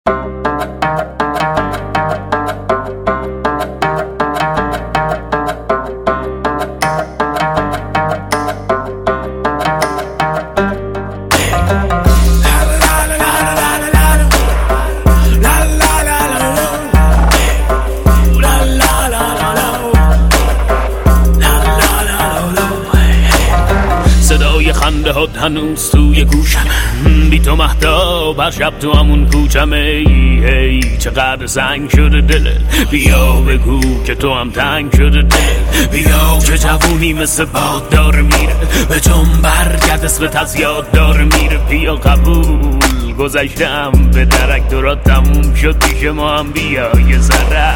خنده هات هنوز توی گوشم، بی تو مهتاب هر شب تو همون کوچم. ای چقدر سنگ شده دلت، بیا بگو که تو هم تنگ شده دلت. بیا که جوونی مثل باد داره میره، به جنب برگرد اسمت از یاد داره میره. بیا قبول گذشتم به درک، دورات تموم شد پیش ما هم بیا یه ذره.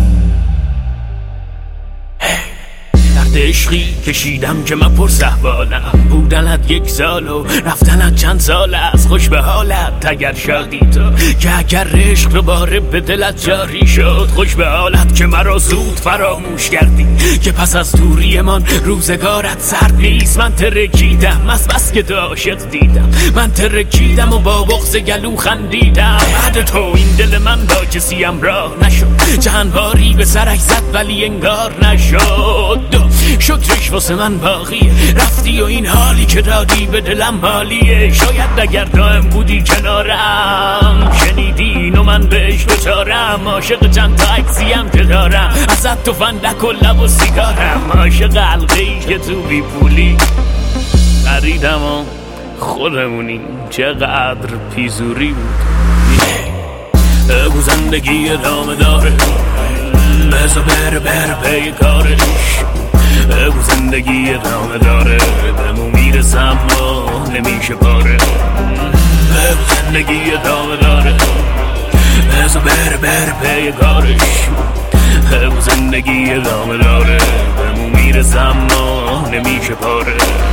عشقی کشیدم که من پر صحبالم، بودنت 1 سال و رفتنت چند سال است. خوش به حالت اگر شادی تو، که اگر عشق دوباره به دلت جاری شد. خوش به حالت که مرا زود فراموش کردی، که پس از دوری من روزگارت سرد نیست. من ترکیدم از بس که تو عاشق دیدم، من ترکیدم و با بغض گلو خندیدم. بعد تو این دل من با کسی همراه نشد، چند باری به سرش زد ولی انگار نشد. شکرش واسه من باقیه، رفتی و این حالی که دادی به دلم حالیه. شاید اگر دائم بودی کنارم، شنیدین و من بهش دچارم. عاشق چند تا عکسیم که دارم ازت، تو فندک و لب و سیگارم. عاشق حلقه‌ای که تو بی پولی خریدم و خودمونی. چقدر پیزوری بود. بگو زندگی ادامه داره، بذار بره پی کارش. بگو زندگی ادامه داره، بهمون میرسم ما نمیشه پاره. بگو زندگی ادامه داره، بذار بره پی کارش. بگو زندگی ادامه داره، بهمون میرسم ما نمیشه پاره.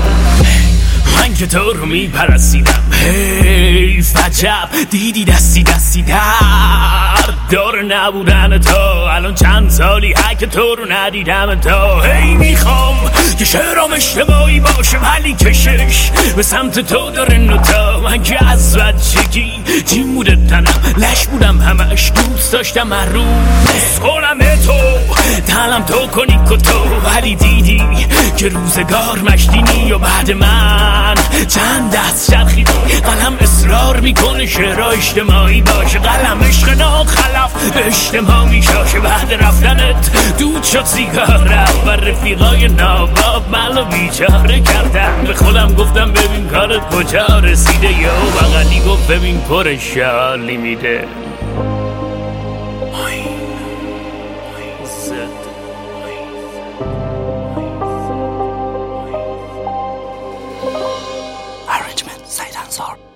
من که تو رو میپرستیدم، حیف عجب دیدی دستی در دار نبودن تو. الان چند سالی که تو رو ندیدم تو. هی میخوام که شعرام اشتباهی باشه ولی کشش به سمت تو داره نوتا. من که از بچگی جیم بوده تنم، لش بودم همش، دوست داشتم هر روز کنم تو دلم تو کنی کتو. ولی دیدی که روزگار مشتینی و بعد من چند دست چرخیدی. قلم اصرار میکنه شعرها اجتماعی باشه، قلم عشق ناخلف به اجتماع میشاشه. بعد رفتنت دود شد سیگارم و رفیقای ناباب منو بیچاره کردن. به خودم گفتم ببین کارت کجا رسیده، یا بغلی گفت ببین پر شالی میده. Arrangement, Said Ansar.